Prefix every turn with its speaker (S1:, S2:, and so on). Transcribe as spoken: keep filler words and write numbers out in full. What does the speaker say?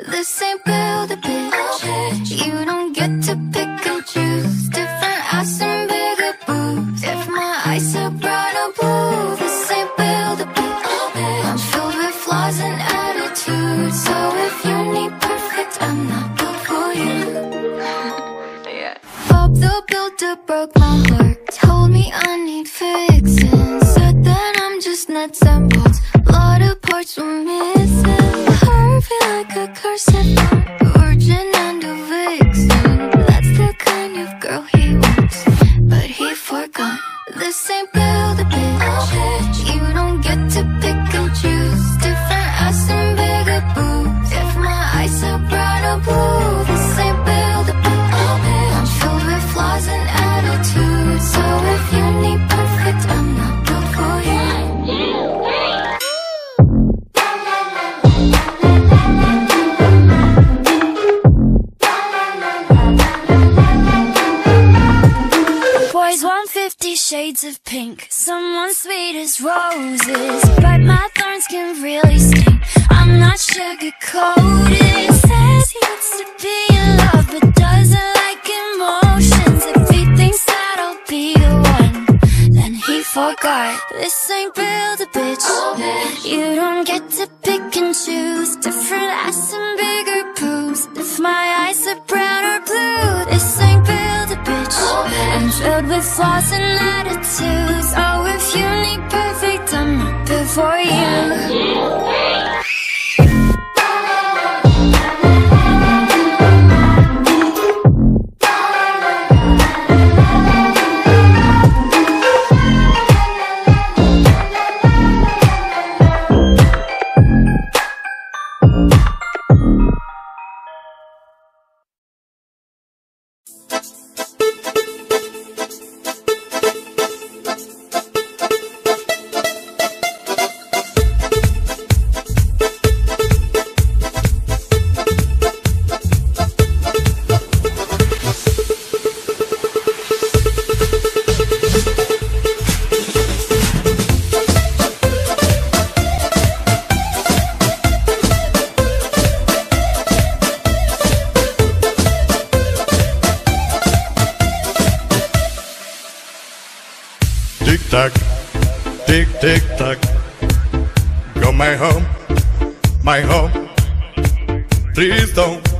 S1: This ain't build a bitch. You don't get to pick and choose. Different ass and bigger boobs. If my eyes are brown or blue, this ain't build a bitch. I'm filled with flaws and attitudes. So if you need perfect, I'm not built for you. Yeah. Bob the Builder broke my heart. Told me I need fixing. Said that I'm just nuts and bolts. A lot of parts were missing. I feel like a curse if I'm a virgin and a vixen. That's the kind of girl he wants, but he forgot. This ain't build a bitch. You don't get to pick and choose. Different ass and bigger boobs. If my eyes are brown or blue, this ain't build a bitch. I'm filled with flaws and attitudes. So if you need perfect, I'm not built for you.
S2: Boys want fifty shades of pink, someone sweet as roses, but my thorns can really sting. I'm not sugar-coated. Says he wants to be in love, but doesn't like emotions. If he thinks that I'll be the one, then he forgot. This ain't build a bitch. You don't get to pick and choose. Different ass and bigger boobs. If my eyes are brown or blue, this ain't build a bitch. I'm filled with flaws and attitudes. Oh, if you need perfect, I'm not built for you.
S3: Tick tock, tick tick tock. Go my home, my home. Please don't